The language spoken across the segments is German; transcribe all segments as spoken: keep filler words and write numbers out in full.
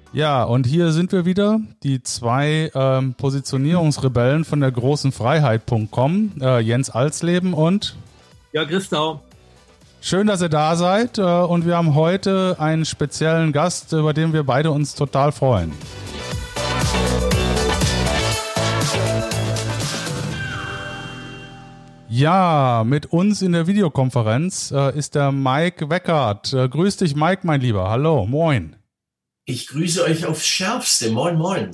Ja, und hier sind wir wieder, die zwei ähm, Positionierungsrebellen von der großen Freiheit Punkt com, äh, Jens Alsleben und Ja, Christau. Schön, dass ihr da seid, äh, und wir haben heute einen speziellen Gast, über den wir beide uns total freuen. Ja, mit uns in der Videokonferenz äh, ist der Mike Weckert. Äh, grüß dich, Mike, mein Lieber. Hallo, moin. Ich grüße euch aufs Schärfste. Moin, moin.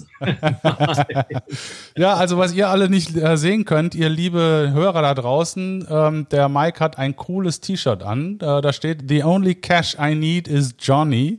Ja, also was ihr alle nicht äh, sehen könnt, ihr liebe Hörer da draußen, ähm, der Mike hat ein cooles T-Shirt an. Äh, da steht, "The only cash I need is Johnny."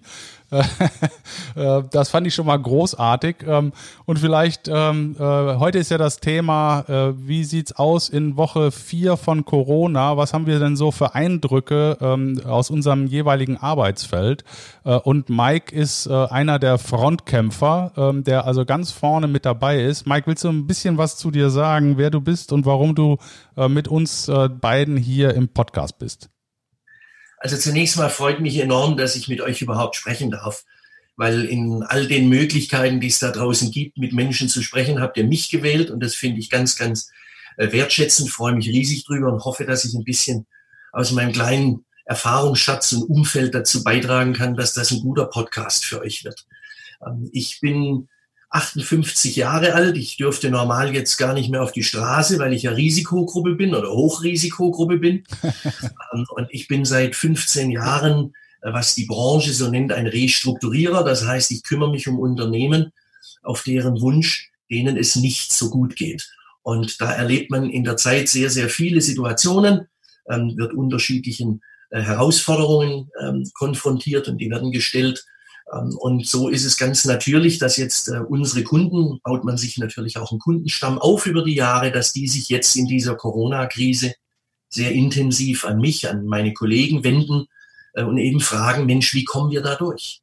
Das fand ich schon mal großartig. Und vielleicht, ähm, äh, heute ist ja das Thema, äh, wie sieht's aus in Woche vier von Corona? Was haben wir denn so für Eindrücke ähm, aus unserem jeweiligen Arbeitsfeld? Äh, und Mike ist äh, einer der Frontkämpfer, ähm, der also ganz vorne mit dabei ist. Mike, willst du ein bisschen was zu dir sagen, wer du bist und warum du äh, mit uns äh, beiden hier im Podcast bist? Also zunächst mal freut mich enorm, dass ich mit euch überhaupt sprechen darf, weil in all den Möglichkeiten, die es da draußen gibt, mit Menschen zu sprechen, habt ihr mich gewählt und das finde ich ganz, ganz wertschätzend, freue mich riesig drüber und hoffe, dass ich ein bisschen aus meinem kleinen Erfahrungsschatz und Umfeld dazu beitragen kann, dass das ein guter Podcast für euch wird. Ich bin achtundfünfzig Jahre alt. Ich dürfte normal jetzt gar nicht mehr auf die Straße, weil ich ja Risikogruppe bin oder Hochrisikogruppe bin. Und ich bin seit fünfzehn Jahren, was die Branche so nennt, ein Restrukturierer. Das heißt, ich kümmere mich um Unternehmen, auf deren Wunsch denen es nicht so gut geht. Und da erlebt man in der Zeit sehr, sehr viele Situationen, wird unterschiedlichen Herausforderungen konfrontiert und die werden gestellt. Und so ist es ganz natürlich, dass jetzt äh, unsere Kunden, baut man sich natürlich auch einen Kundenstamm auf über die Jahre, dass die sich jetzt in dieser Corona-Krise sehr intensiv an mich, an meine Kollegen wenden äh, und eben fragen, Mensch, wie kommen wir da durch?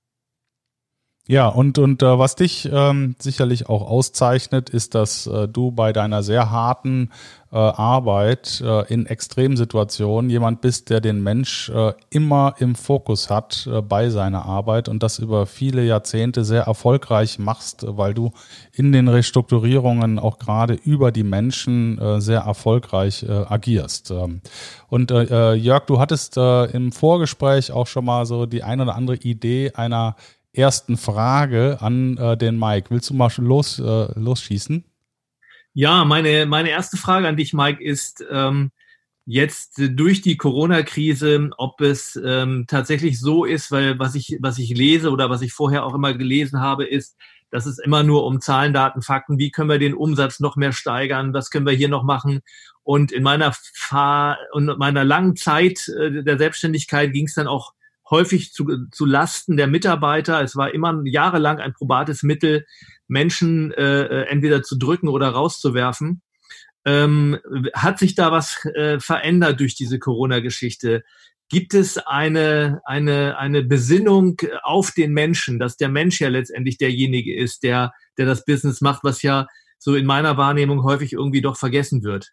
Ja, und, und äh, was dich ähm, sicherlich auch auszeichnet, ist, dass äh, du bei deiner sehr harten äh, Arbeit äh, in Extremsituationen jemand bist, der den Mensch äh, immer im Fokus hat äh, bei seiner Arbeit und das über viele Jahrzehnte sehr erfolgreich machst, weil du in den Restrukturierungen auch gerade über die Menschen äh, sehr erfolgreich äh, agierst. Ähm, und äh, Jörg, du hattest äh, im Vorgespräch auch schon mal so die ein oder andere Idee einer ersten Frage an äh, den Mike. Willst du mal los, äh, losschießen? Ja, meine, meine erste Frage an dich, Mike, ist ähm, jetzt äh, durch die Corona-Krise, ob es ähm, tatsächlich so ist, weil was ich, was ich lese oder was ich vorher auch immer gelesen habe, ist, dass es immer nur um Zahlen, Daten, Fakten, wie können wir den Umsatz noch mehr steigern, was können wir hier noch machen. Und in meiner Fahr- und meiner langen Zeit äh, der Selbstständigkeit ging es dann auch häufig zu, zu Lasten der Mitarbeiter. Es war immer jahrelang ein probates Mittel, Menschen äh, entweder zu drücken oder rauszuwerfen. Ähm, hat sich da was äh, verändert durch diese Corona-Geschichte? Gibt es eine, eine, eine Besinnung auf den Menschen, dass der Mensch ja letztendlich derjenige ist, der, der das Business macht, was ja so in meiner Wahrnehmung häufig irgendwie doch vergessen wird?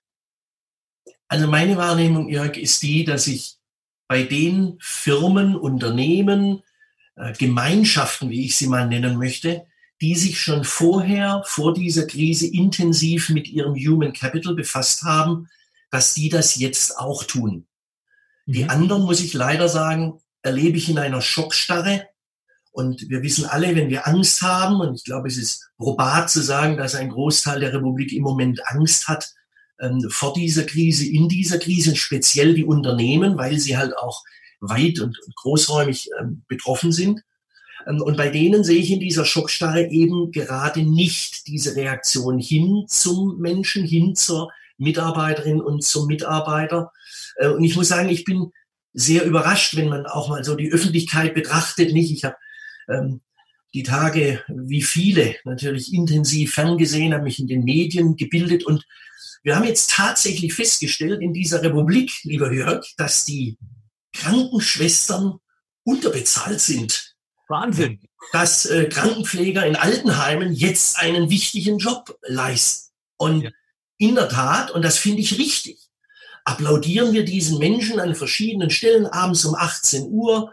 Also meine Wahrnehmung, Jörg, ist die, dass ich bei den Firmen, Unternehmen, äh, Gemeinschaften, wie ich sie mal nennen möchte, die sich schon vorher, vor dieser Krise intensiv mit ihrem Human Capital befasst haben, dass die das jetzt auch tun. Mhm. Die anderen, muss ich leider sagen, erlebe ich in einer Schockstarre. Und wir wissen alle, wenn wir Angst haben, und ich glaube, es ist probat zu sagen, dass ein Großteil der Republik im Moment Angst hat, vor dieser Krise, in dieser Krise, speziell die Unternehmen, weil sie halt auch weit und großräumig ähm, betroffen sind. Ähm, und bei denen sehe ich in dieser Schockstarre eben gerade nicht diese Reaktion hin zum Menschen, hin zur Mitarbeiterin und zum Mitarbeiter. Äh, und ich muss sagen, ich bin sehr überrascht, wenn man auch mal so die Öffentlichkeit betrachtet. Nicht, ich habe ähm, die Tage, wie viele, natürlich intensiv ferngesehen, habe mich in den Medien gebildet und wir haben jetzt tatsächlich festgestellt in dieser Republik, lieber Jörg, dass die Krankenschwestern unterbezahlt sind. Wahnsinn. Dass äh, Krankenpfleger in Altenheimen jetzt einen wichtigen Job leisten. Und ja. In der Tat, und das finde ich richtig, applaudieren wir diesen Menschen an verschiedenen Stellen abends um achtzehn Uhr,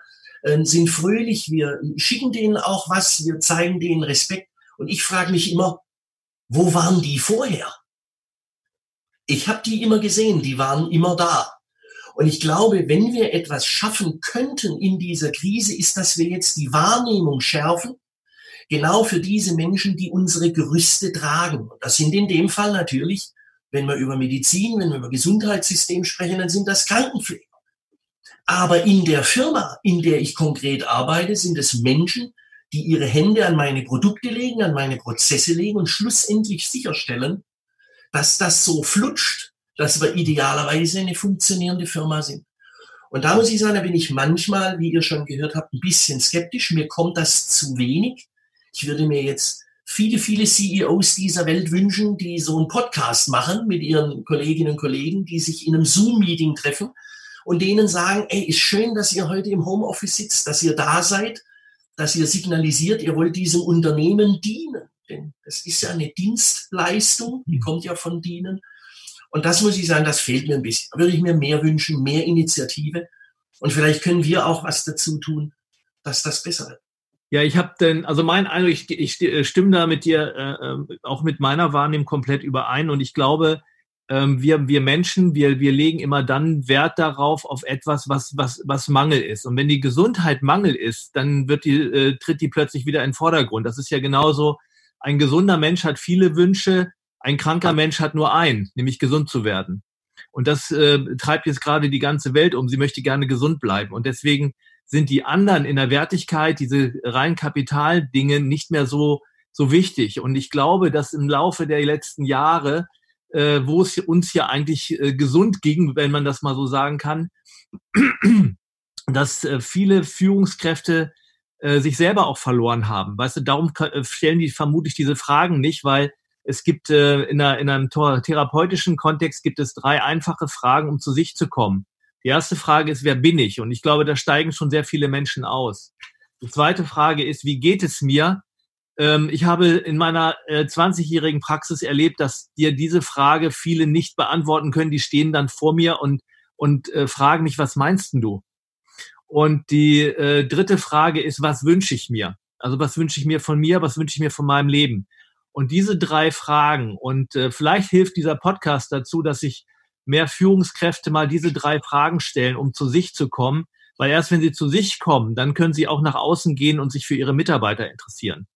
äh, sind fröhlich, wir schicken denen auch was, wir zeigen denen Respekt. Und ich frage mich immer, wo waren die vorher? Ich habe die immer gesehen, die waren immer da. Und ich glaube, wenn wir etwas schaffen könnten in dieser Krise, ist, dass wir jetzt die Wahrnehmung schärfen, genau für diese Menschen, die unsere Gerüste tragen. Und das sind in dem Fall natürlich, wenn wir über Medizin, wenn wir über Gesundheitssystem sprechen, dann sind das Krankenpfleger. Aber in der Firma, in der ich konkret arbeite, sind es Menschen, die ihre Hände an meine Produkte legen, an meine Prozesse legen und schlussendlich sicherstellen, dass das so flutscht, dass wir idealerweise eine funktionierende Firma sind. Und da muss ich sagen, da bin ich manchmal, wie ihr schon gehört habt, ein bisschen skeptisch. Mir kommt das zu wenig. Ich würde mir jetzt viele, viele C E Os dieser Welt wünschen, die so einen Podcast machen mit ihren Kolleginnen und Kollegen, die sich in einem Zoom-Meeting treffen und denen sagen, ey, ist schön, dass ihr heute im Homeoffice sitzt, dass ihr da seid, dass ihr signalisiert, ihr wollt diesem Unternehmen dienen. Denn das ist ja eine Dienstleistung, die kommt ja von dienen. Und das muss ich sagen, das fehlt mir ein bisschen. Da würde ich mir mehr wünschen, mehr Initiative. Und vielleicht können wir auch was dazu tun, dass das besser wird. Ja, ich habe denn, also mein Eindruck, ich, ich stimme da mit dir, äh, auch mit meiner Wahrnehmung komplett überein. Und ich glaube, ähm, wir, wir Menschen, wir, wir legen immer dann Wert darauf, auf etwas, was, was, was Mangel ist. Und wenn die Gesundheit Mangel ist, dann wird die, äh, tritt die plötzlich wieder in den Vordergrund. Das ist ja genauso, ein gesunder Mensch hat viele Wünsche, ein kranker Mensch hat nur einen, nämlich gesund zu werden. Und das äh, treibt jetzt gerade die ganze Welt um. Sie möchte gerne gesund bleiben. Und deswegen sind die anderen in der Wertigkeit, diese rein Kapitaldinge, nicht mehr so, so wichtig. Und ich glaube, dass im Laufe der letzten Jahre, äh, wo es uns ja eigentlich äh, gesund ging, wenn man das mal so sagen kann, dass äh, viele Führungskräfte äh, sich selber auch verloren haben. Weißt du, darum äh, stellen die vermutlich diese Fragen nicht, weil es gibt äh, in, einer, in einem therapeutischen Kontext gibt es drei einfache Fragen, um zu sich zu kommen. Die erste Frage ist, wer bin ich? Und ich glaube, da steigen schon sehr viele Menschen aus. Die zweite Frage ist, wie geht es mir? Ähm, ich habe in meiner äh, zwanzigjährigen Praxis erlebt, dass dir diese Frage viele nicht beantworten können. Die stehen dann vor mir und, und äh, fragen mich, was meinst denn du? Und die äh, dritte Frage ist, was wünsche ich mir? Also was wünsche ich mir von mir? Was wünsche ich mir von meinem Leben? Und diese drei Fragen, und äh, vielleicht hilft dieser Podcast dazu, dass sich mehr Führungskräfte mal diese drei Fragen stellen, um zu sich zu kommen. Weil erst wenn sie zu sich kommen, dann können sie auch nach außen gehen und sich für ihre Mitarbeiter interessieren.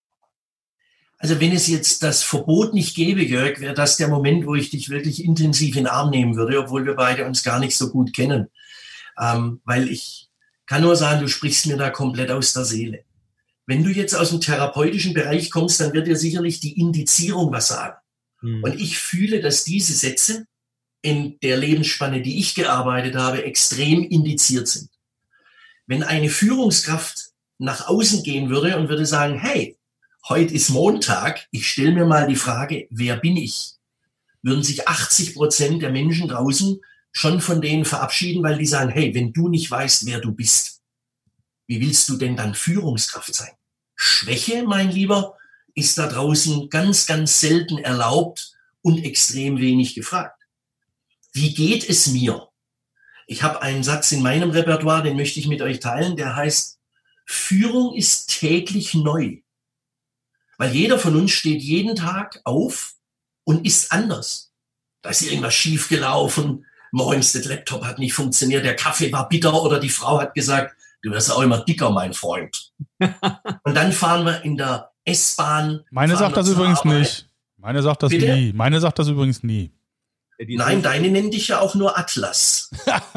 Also wenn es jetzt das Verbot nicht gäbe, Jörg, wäre das der Moment, wo ich dich wirklich intensiv in den Arm nehmen würde, obwohl wir beide uns gar nicht so gut kennen. Ähm, weil ich kann nur sagen, du sprichst mir da komplett aus der Seele. Wenn du jetzt aus dem therapeutischen Bereich kommst, dann wird dir sicherlich die Indizierung was sagen. Hm. Und ich fühle, dass diese Sätze in der Lebensspanne, die ich gearbeitet habe, extrem indiziert sind. Wenn eine Führungskraft nach außen gehen würde und würde sagen, hey, heute ist Montag, ich stelle mir mal die Frage, wer bin ich? Würden sich achtzig Prozent der Menschen draußen schon von denen verabschieden, weil die sagen, hey, wenn du nicht weißt, wer du bist, wie willst du denn dann Führungskraft sein? Schwäche, mein Lieber, ist da draußen ganz, ganz selten erlaubt und extrem wenig gefragt. Wie geht es mir? Ich habe einen Satz in meinem Repertoire, den möchte ich mit euch teilen, der heißt, Führung ist täglich neu. Weil jeder von uns steht jeden Tag auf und ist anders. Da ist irgendwas schiefgelaufen, morgens der Laptop hat nicht funktioniert, der Kaffee war bitter oder die Frau hat gesagt, du wirst auch immer dicker, mein Freund. Und dann fahren wir in der S-Bahn. Meine sagt das übrigens Arbeit. nicht. Meine sagt das Bitte? nie. Meine sagt das übrigens nie. Nein, deine nennt dich ja auch nur Atlas.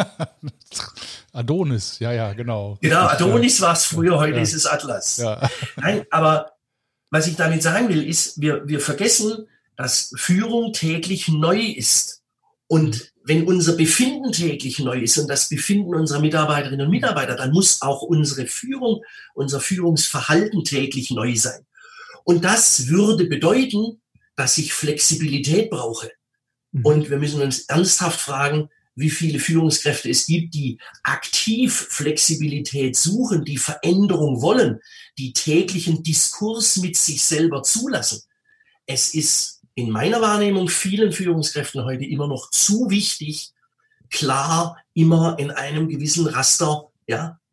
Adonis, ja, ja, genau. Genau, Adonis war es früher, heute ja. ist es Atlas. Ja. Nein, aber was ich damit sagen will, ist, wir, wir vergessen, dass Führung täglich neu ist. Und wenn unser Befinden täglich neu ist und das Befinden unserer Mitarbeiterinnen und Mitarbeiter, dann muss auch unsere Führung, unser Führungsverhalten täglich neu sein. Und das würde bedeuten, dass ich Flexibilität brauche. Und wir müssen uns ernsthaft fragen, wie viele Führungskräfte es gibt, die aktiv Flexibilität suchen, die Veränderung wollen, die täglichen Diskurs mit sich selber zulassen. Es ist in meiner Wahrnehmung vielen Führungskräften heute immer noch zu wichtig, klar, immer in einem gewissen Raster, ja,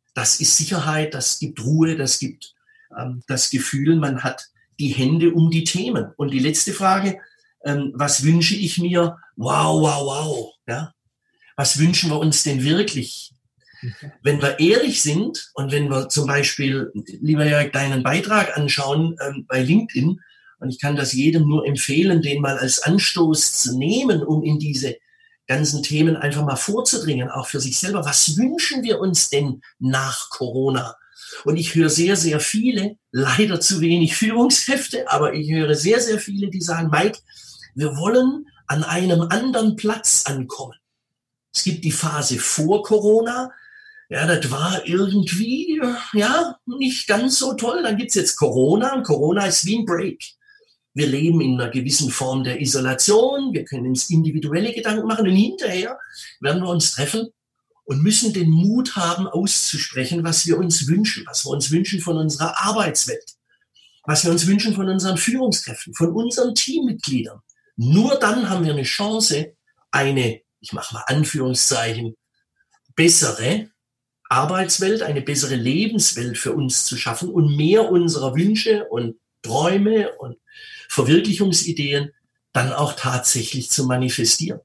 Das ist Sicherheit, das gibt Ruhe, das gibt ähm, das Gefühl, man hat die Hände um die Themen. Und die letzte Frage, ähm, was wünsche ich mir? Wow, wow, wow. Ja? Was wünschen wir uns denn wirklich? Wenn wir ehrlich sind und wenn wir zum Beispiel, lieber Jörg, deinen Beitrag anschauen ähm, bei LinkedIn, und ich kann das jedem nur empfehlen, den mal als Anstoß zu nehmen, um in diese ganzen Themen einfach mal vorzudringen, auch für sich selber. Was wünschen wir uns denn nach Corona? Und ich höre sehr, sehr viele, leider zu wenig Führungskräfte, aber ich höre sehr, sehr viele, die sagen, Mike, wir wollen an einem anderen Platz ankommen. Es gibt die Phase vor Corona. Ja, das war irgendwie, ja, nicht ganz so toll. Dann gibt's jetzt Corona und Corona ist wie ein Break. Wir leben in einer gewissen Form der Isolation. Wir können uns individuelle Gedanken machen und hinterher werden wir uns treffen und müssen den Mut haben, auszusprechen, was wir uns wünschen, was wir uns wünschen von unserer Arbeitswelt, was wir uns wünschen von unseren Führungskräften, von unseren Teammitgliedern. Nur dann haben wir eine Chance, eine, ich mache mal Anführungszeichen, bessere Arbeitswelt, eine bessere Lebenswelt für uns zu schaffen und mehr unserer Wünsche und Träume und Verwirklichungsideen dann auch tatsächlich zu manifestieren.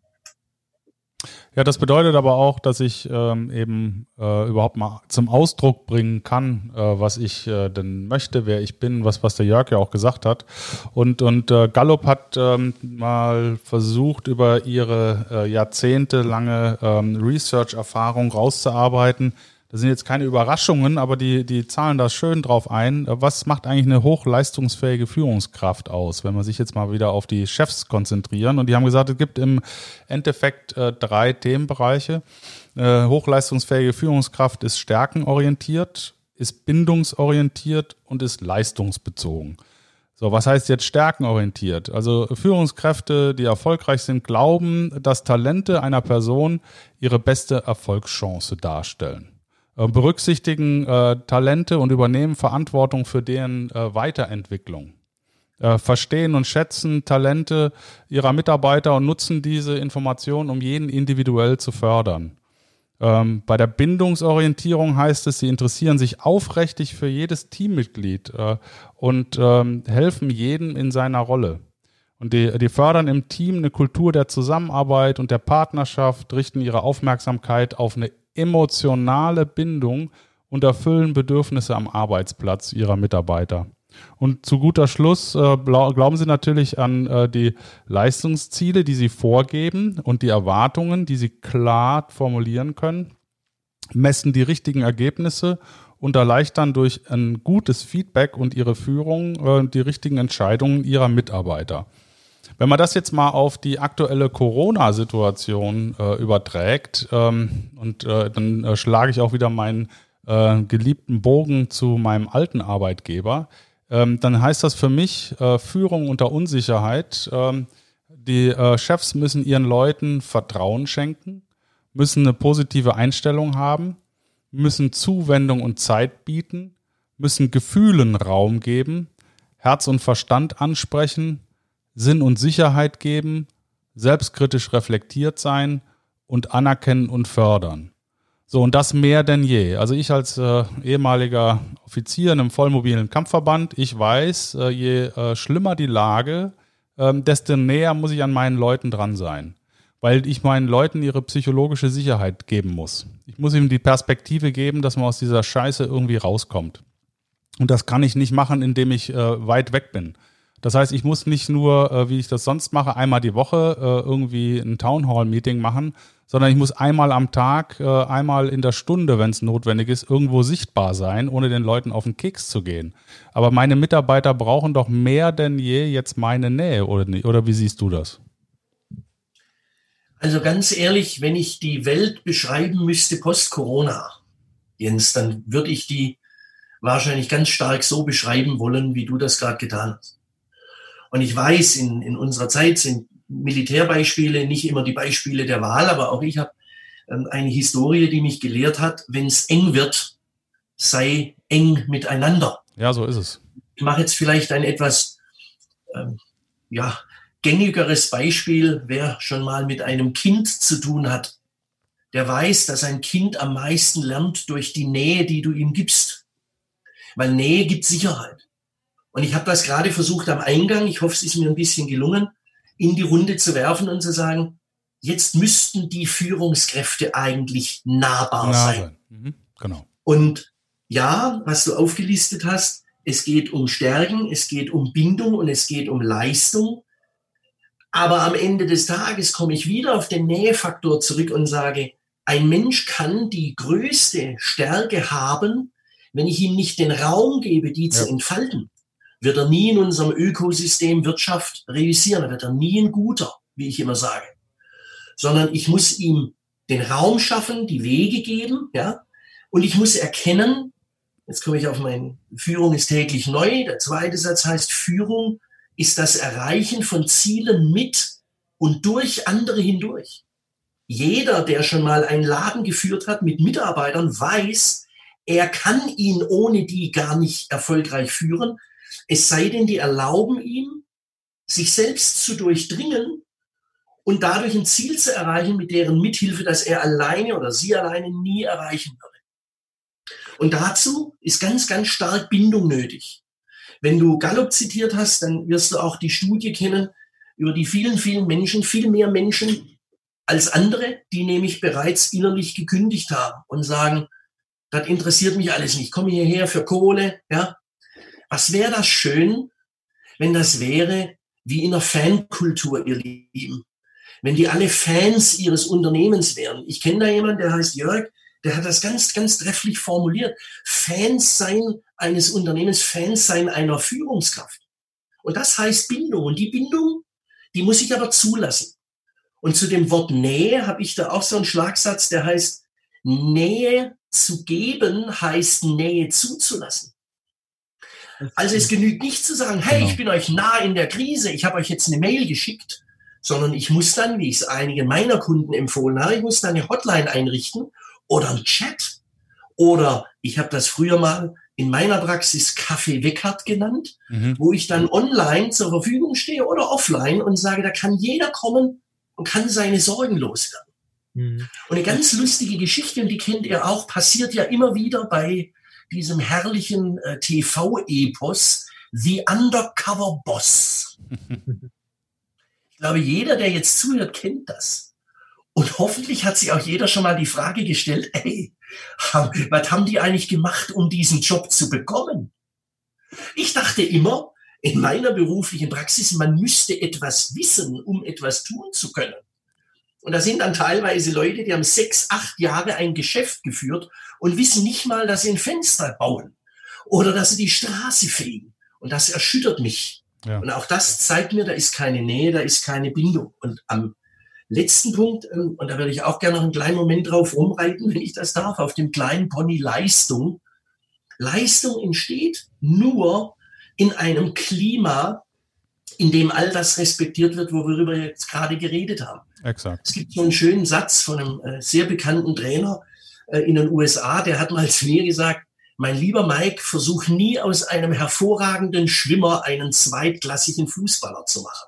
Ja, das bedeutet aber auch, dass ich ähm, eben äh, überhaupt mal zum Ausdruck bringen kann, äh, was ich äh, denn möchte, wer ich bin, was was der Jörg ja auch gesagt hat. Und und äh, Gallup hat ähm, mal versucht, über ihre äh, jahrzehntelange ähm, Research-Erfahrung rauszuarbeiten. Das sind jetzt keine Überraschungen, aber die, die zahlen da schön drauf ein. Was macht eigentlich eine hochleistungsfähige Führungskraft aus, wenn man sich jetzt mal wieder auf die Chefs konzentrieren? Und die haben gesagt, es gibt im Endeffekt äh, drei Themenbereiche. Äh, hochleistungsfähige Führungskraft ist stärkenorientiert, ist bindungsorientiert und ist leistungsbezogen. So, was heißt jetzt stärkenorientiert? Also Führungskräfte, die erfolgreich sind, glauben, dass Talente einer Person ihre beste Erfolgschance darstellen. Berücksichtigen äh, Talente und übernehmen Verantwortung für deren äh, Weiterentwicklung. Äh, verstehen und schätzen Talente ihrer Mitarbeiter und nutzen diese Informationen, um jeden individuell zu fördern. Ähm, bei der Bindungsorientierung heißt es, sie interessieren sich aufrichtig für jedes Teammitglied äh, und ähm, helfen jedem in seiner Rolle. Und die, die fördern im Team eine Kultur der Zusammenarbeit und der Partnerschaft, richten ihre Aufmerksamkeit auf eine emotionale Bindung und erfüllen Bedürfnisse am Arbeitsplatz ihrer Mitarbeiter. Und zu guter Schluss äh, glauben sie natürlich an äh, die Leistungsziele, die sie vorgeben und die Erwartungen, die sie klar formulieren können, messen die richtigen Ergebnisse und erleichtern durch ein gutes Feedback und ihre Führung äh, die richtigen Entscheidungen ihrer Mitarbeiter. Wenn man das jetzt mal auf die aktuelle Corona-Situation äh, überträgt, ähm, und äh, dann äh, schlage ich auch wieder meinen äh, geliebten Bogen zu meinem alten Arbeitgeber, ähm, dann heißt das für mich äh, Führung unter Unsicherheit. Ähm, die äh, Chefs müssen ihren Leuten Vertrauen schenken, müssen eine positive Einstellung haben, müssen Zuwendung und Zeit bieten, müssen Gefühlen Raum geben, Herz und Verstand ansprechen, Sinn und Sicherheit geben, selbstkritisch reflektiert sein und anerkennen und fördern. So, und das mehr denn je. Also ich als äh, ehemaliger Offizier in einem vollmobilen Kampfverband, ich weiß, äh, je äh, schlimmer die Lage, äh, desto näher muss ich an meinen Leuten dran sein. Weil ich meinen Leuten ihre psychologische Sicherheit geben muss. Ich muss ihnen die Perspektive geben, dass man aus dieser Scheiße irgendwie rauskommt. Und das kann ich nicht machen, indem ich äh, weit weg bin. Das heißt, ich muss nicht nur, äh, wie ich das sonst mache, einmal die Woche äh, irgendwie ein Townhall-Meeting machen, sondern ich muss einmal am Tag, äh, einmal in der Stunde, wenn es notwendig ist, irgendwo sichtbar sein, ohne den Leuten auf den Keks zu gehen. Aber meine Mitarbeiter brauchen doch mehr denn je jetzt meine Nähe, oder nicht? Oder wie siehst du das? Also ganz ehrlich, wenn ich die Welt beschreiben müsste post-Corona, Jens, dann würde ich die wahrscheinlich ganz stark so beschreiben wollen, wie du das gerade getan hast. Und ich weiß, in, in unserer Zeit sind Militärbeispiele nicht immer die Beispiele der Wahl, aber auch ich habe ähm, eine Historie, die mich gelehrt hat, wenn es eng wird, sei eng miteinander. Ja, so ist es. Ich mache jetzt vielleicht ein etwas ähm, ja, gängigeres Beispiel, wer schon mal mit einem Kind zu tun hat. der weiß, dass ein Kind am meisten lernt durch die Nähe, die du ihm gibst. Weil Nähe gibt Sicherheit. Und ich habe das gerade versucht am Eingang, ich hoffe, es ist mir ein bisschen gelungen, in die Runde zu werfen und zu sagen, jetzt müssten die Führungskräfte eigentlich nahbar Na, sein. Mhm, genau. Und ja, was du aufgelistet hast, es geht um Stärken, es geht um Bindung und es geht um Leistung. Aber am Ende des Tages komme ich wieder auf den Nähefaktor zurück und sage, ein Mensch kann die größte Stärke haben, wenn ich ihm nicht den Raum gebe, die ja. zu entfalten. Wird er nie in unserem Ökosystem Wirtschaft realisieren, dann wird er nie ein guter, wie ich immer sage. Sondern ich muss ihm den Raum schaffen, die Wege geben, ja, und ich muss erkennen, jetzt komme ich auf mein Führung ist täglich neu, der zweite Satz heißt, Führung ist das Erreichen von Zielen mit und durch andere hindurch. Jeder, der schon mal einen Laden geführt hat mit Mitarbeitern, weiß, er kann ihn ohne die gar nicht erfolgreich führen, es sei denn, die erlauben ihm, sich selbst zu durchdringen und dadurch ein Ziel zu erreichen, mit deren Mithilfe, das er alleine oder sie alleine nie erreichen würde. Und dazu ist ganz, ganz stark Bindung nötig. Wenn du Gallup zitiert hast, dann wirst du auch die Studie kennen über die vielen, vielen Menschen, viel mehr Menschen als andere, die nämlich bereits innerlich gekündigt haben und sagen, das interessiert mich alles nicht, ich komme hierher für Kohle. Ja. Was wäre das schön, wenn das wäre wie in einer Fankultur, ihr Lieben. Wenn die alle Fans ihres Unternehmens wären. Ich kenne da jemanden, der heißt Jörg, der hat das ganz, ganz trefflich formuliert. Fans sein eines Unternehmens, Fans sein einer Führungskraft. Und das heißt Bindung. Und die Bindung, die muss ich aber zulassen. Und zu dem Wort Nähe habe ich da auch so einen Schlagsatz, der heißt, Nähe zu geben heißt Nähe zuzulassen. Also es genügt nicht zu sagen, hey, genau. ich bin euch nah in der Krise, ich habe euch jetzt eine Mail geschickt, sondern ich muss dann, wie ich es einigen meiner Kunden empfohlen habe, ich muss dann eine Hotline einrichten oder einen Chat. Oder ich habe das früher mal in meiner Praxis Kaffee Weckert genannt, mhm. wo ich dann online zur Verfügung stehe oder offline und sage, da kann jeder kommen und kann seine Sorgen loswerden. Mhm. Und eine ganz lustige Geschichte, und die kennt ihr auch, passiert ja immer wieder bei diesem herrlichen äh, T V-Epos, The Undercover Boss. Ich glaube, jeder, der jetzt zuhört, kennt das. Und hoffentlich hat sich auch jeder schon mal die Frage gestellt, ey, was haben die eigentlich gemacht, um diesen Job zu bekommen? Ich dachte immer, in meiner beruflichen Praxis, man müsste etwas wissen, um etwas tun zu können. Und da sind dann teilweise Leute, die haben sechs, acht Jahre ein Geschäft geführt und wissen nicht mal, dass sie ein Fenster bauen oder dass sie die Straße fegen. Und das erschüttert mich. Ja. Und auch das zeigt mir, da ist keine Nähe, da ist keine Bindung. Und am letzten Punkt, und da würde ich auch gerne noch einen kleinen Moment drauf rumreiten, wenn ich das darf, auf dem kleinen Pony Leistung. Leistung entsteht nur in einem Klima, in dem all das respektiert wird, worüber wir jetzt gerade geredet haben. Exakt. Es gibt so einen schönen Satz von einem äh, sehr bekannten Trainer äh, in den U S A, der hat mal zu mir gesagt, mein lieber Mike, versuch nie aus einem hervorragenden Schwimmer einen zweitklassigen Fußballer zu machen.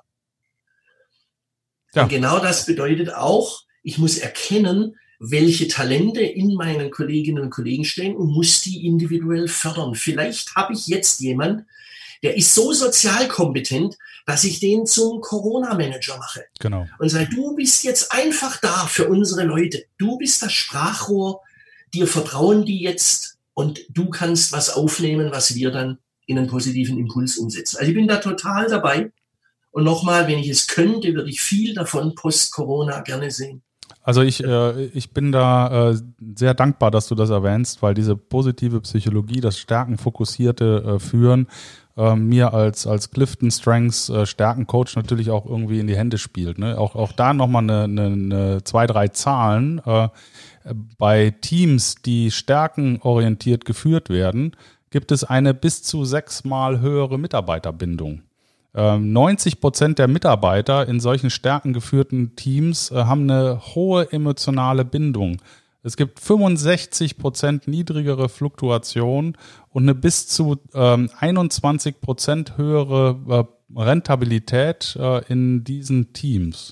Ja. Und genau das bedeutet auch, ich muss erkennen, welche Talente in meinen Kolleginnen und Kollegen stehen und muss die individuell fördern. Vielleicht habe ich jetzt jemand, der ist so sozial kompetent, dass ich den zum Corona-Manager mache. Genau. Und sage, du bist jetzt einfach da für unsere Leute. Du bist das Sprachrohr, dir vertrauen die jetzt und du kannst was aufnehmen, was wir dann in einen positiven Impuls umsetzen. Also ich bin da total dabei. Und nochmal, wenn ich es könnte, würde ich viel davon post-Corona gerne sehen. Also ich, äh, ich bin da äh, sehr dankbar, dass du das erwähnst, weil diese positive Psychologie, das stärkenfokussierte äh, Führen, äh, mir als, als Clifton Strengths äh, Stärkencoach natürlich auch irgendwie in die Hände spielt. Ne? Auch, auch da nochmal eine, eine, eine zwei, drei Zahlen. Äh, bei Teams, die stärkenorientiert geführt werden, gibt es eine bis zu sechsmal höhere Mitarbeiterbindung. neunzig Prozent der Mitarbeiter in solchen stärkengeführten Teams äh, haben eine hohe emotionale Bindung. Es gibt fünfundsechzig Prozent niedrigere Fluktuation und eine bis zu ähm, einundzwanzig Prozent höhere äh, Rentabilität äh, in diesen Teams.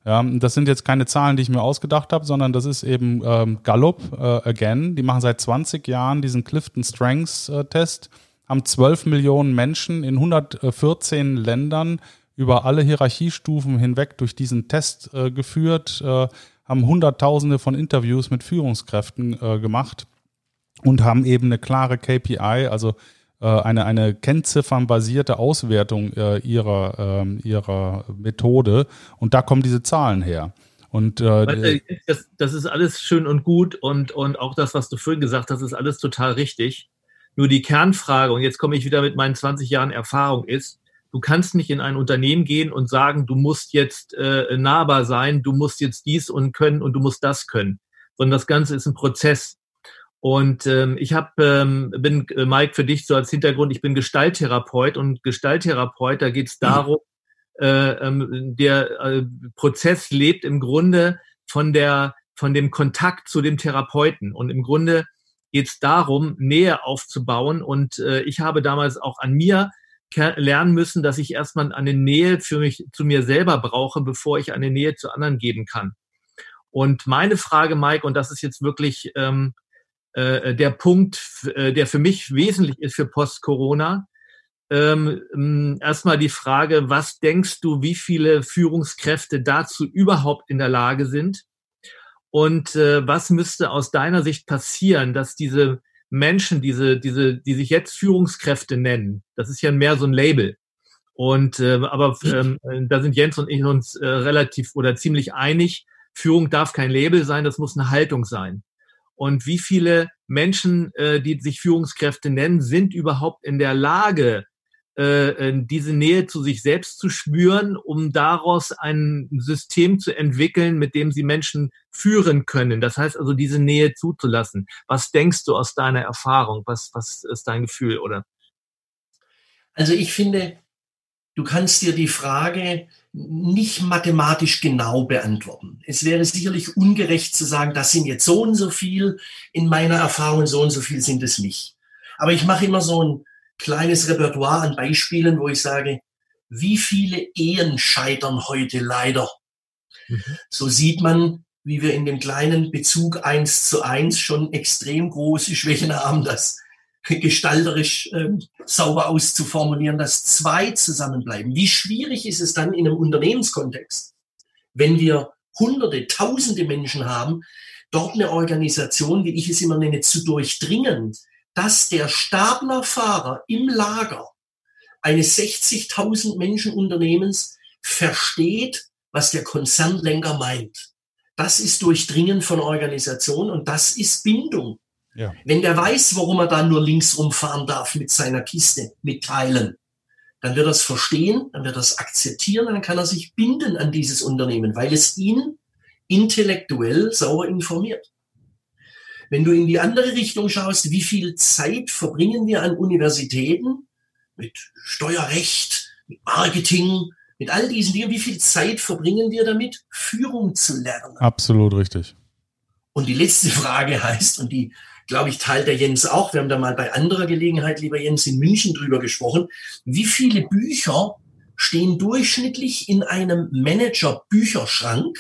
Ja, das sind jetzt keine Zahlen, die ich mir ausgedacht habe, sondern das ist eben ähm, Gallup äh, again. Die machen seit zwanzig Jahren diesen Clifton Strengths äh, Test, haben zwölf Millionen Menschen in hundertvierzehn Ländern über alle Hierarchiestufen hinweg durch diesen Test äh, geführt, äh, haben Hunderttausende von Interviews mit Führungskräften äh, gemacht und haben eben eine klare K P I, also äh, eine, eine kennziffernbasierte Auswertung äh, ihrer, äh, ihrer Methode. Und da kommen diese Zahlen her. Und äh, das, das ist alles schön und gut und, und auch das, was du vorhin gesagt hast, ist alles total richtig. Nur die Kernfrage, und jetzt komme ich wieder mit meinen zwanzig Jahren Erfahrung, ist, du kannst nicht in ein Unternehmen gehen und sagen, du musst jetzt äh, nahbar sein, du musst jetzt dies und können und du musst das können, sondern das Ganze ist ein Prozess. Und ähm, ich hab, ähm, bin, äh, Mike, für dich so als Hintergrund, ich bin Gestalttherapeut und Gestalttherapeut, da geht es darum, äh, ähm, der äh, Prozess lebt im Grunde von der von dem Kontakt zu dem Therapeuten. Und im Grunde geht es darum, Nähe aufzubauen. Und äh, ich habe damals auch an mir lernen müssen, dass ich erstmal eine Nähe für mich zu mir selber brauche, bevor ich eine Nähe zu anderen geben kann. Und meine Frage, Mike, und das ist jetzt wirklich ähm, äh, der Punkt, äh, der für mich wesentlich ist für Post-Corona, ähm, erstmal die Frage, was denkst du, wie viele Führungskräfte dazu überhaupt in der Lage sind? Und äh, was müsste aus deiner Sicht passieren, dass diese Menschen, diese, diese, die sich jetzt Führungskräfte nennen, das ist ja mehr so ein Label. Und äh, aber ähm, da sind Jens und ich uns äh, relativ oder ziemlich einig, Führung darf kein Label sein, das muss eine Haltung sein. Und wie viele Menschen, äh, die sich Führungskräfte nennen, sind überhaupt in der Lage, äh, diese Nähe zu sich selbst zu spüren, um daraus ein System zu entwickeln, mit dem sie Menschen führen können. Das heißt also, diese Nähe zuzulassen. Was denkst du aus deiner Erfahrung? Was, was ist dein Gefühl, oder? Also ich finde, du kannst dir die Frage nicht mathematisch genau beantworten. Es wäre sicherlich ungerecht zu sagen, das sind jetzt so und so viel, in meiner Erfahrung so und so viel sind es nicht. Aber ich mache immer so ein kleines Repertoire an Beispielen, wo ich sage, wie viele Ehen scheitern heute leider. Mhm. So sieht man, wie wir in dem kleinen Bezug eins zu eins schon extrem große Schwächen haben, das gestalterisch äh, sauber auszuformulieren, dass zwei zusammenbleiben. Wie schwierig ist es dann in einem Unternehmenskontext, wenn wir hunderte, tausende Menschen haben, dort eine Organisation, wie ich es immer nenne, zu durchdringen, dass der Staplerfahrer im Lager eines sechzigtausend Menschen Unternehmens versteht, was der Konzernlenker meint. Das ist Durchdringen von Organisation und das ist Bindung. Ja. Wenn der weiß, warum er da nur links rumfahren darf mit seiner Kiste, mit Teilen, dann wird er es verstehen, dann wird er es akzeptieren, dann kann er sich binden an dieses Unternehmen, weil es ihn intellektuell sauber informiert. Wenn du in die andere Richtung schaust, wie viel Zeit verbringen wir an Universitäten mit Steuerrecht, mit Marketing, mit all diesen Dingen, wie viel Zeit verbringen wir damit, Führung zu lernen? Absolut richtig. Und die letzte Frage heißt, und die, glaube ich, teilt der Jens auch, wir haben da mal bei anderer Gelegenheit, lieber Jens, in München drüber gesprochen, wie viele Bücher stehen durchschnittlich in einem Manager-Bücherschrank?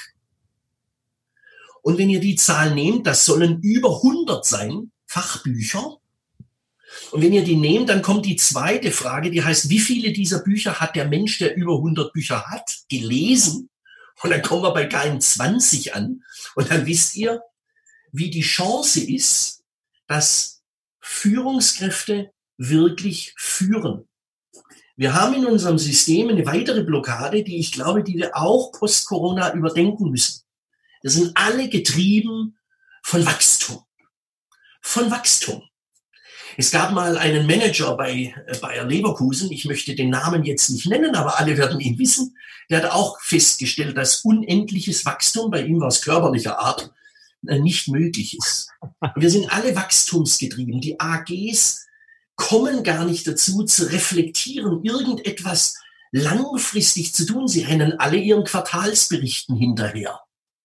Und wenn ihr die Zahl nehmt, das sollen über hundert sein, Fachbücher. Und wenn ihr die nehmt, dann kommt die zweite Frage, die heißt, wie viele dieser Bücher hat der Mensch, der über hundert Bücher hat, gelesen? Und dann kommen wir bei keinen zwanzig an. Und dann wisst ihr, wie die Chance ist, dass Führungskräfte wirklich führen. Wir haben in unserem System eine weitere Blockade, die ich glaube, die wir auch post-Corona überdenken müssen. Wir sind alle getrieben von Wachstum. Von Wachstum. Es gab mal einen Manager bei Bayer Leverkusen, ich möchte den Namen jetzt nicht nennen, aber alle werden ihn wissen, der hat auch festgestellt, dass unendliches Wachstum, bei ihm war es körperlicher Art, nicht möglich ist. Wir sind alle wachstumsgetrieben. Die A Gs kommen gar nicht dazu, zu reflektieren, irgendetwas langfristig zu tun. Sie rennen alle ihren Quartalsberichten hinterher.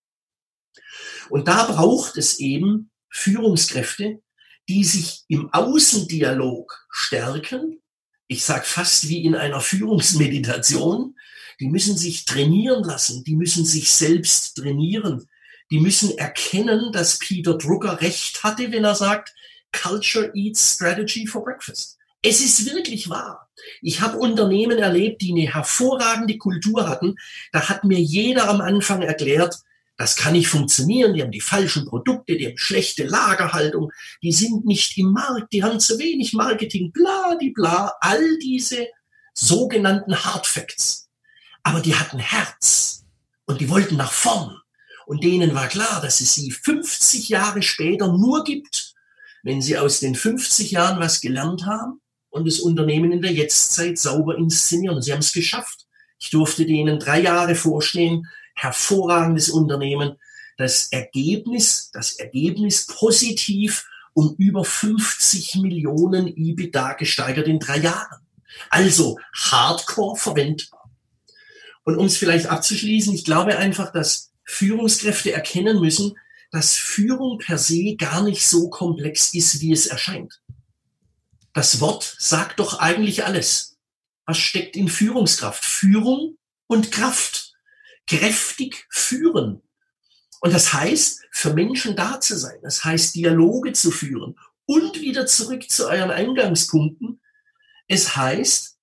Und da braucht es eben Führungskräfte, die sich im Außendialog stärken, ich sage fast wie in einer Führungsmeditation, die müssen sich trainieren lassen, die müssen sich selbst trainieren, die müssen erkennen, dass Peter Drucker recht hatte, wenn er sagt, Culture eats strategy for breakfast. Es ist wirklich wahr. Ich habe Unternehmen erlebt, die eine hervorragende Kultur hatten. Da hat mir jeder am Anfang erklärt, das kann nicht funktionieren, die haben die falschen Produkte, die haben schlechte Lagerhaltung, die sind nicht im Markt, die haben zu wenig Marketing, bla, die bla, all diese sogenannten Hard Facts. Aber die hatten Herz und die wollten nach vorn. Und denen war klar, dass es sie fünfzig Jahre später nur gibt, wenn sie aus den fünfzig Jahren was gelernt haben und das Unternehmen in der Jetztzeit sauber inszenieren. Und sie haben es geschafft. Ich durfte denen drei Jahre vorstehen, hervorragendes Unternehmen, das Ergebnis, das Ergebnis positiv um über fünfzig Millionen EBITDA gesteigert in drei Jahren. Also hardcore verwendbar. Und um es vielleicht abzuschließen, ich glaube einfach, dass Führungskräfte erkennen müssen, dass Führung per se gar nicht so komplex ist, wie es erscheint. Das Wort sagt doch eigentlich alles. Was steckt in Führungskraft? Führung und Kraft. Kräftig führen. Und das heißt, für Menschen da zu sein. Das heißt, Dialoge zu führen. Und wieder zurück zu euren Eingangspunkten. Es heißt,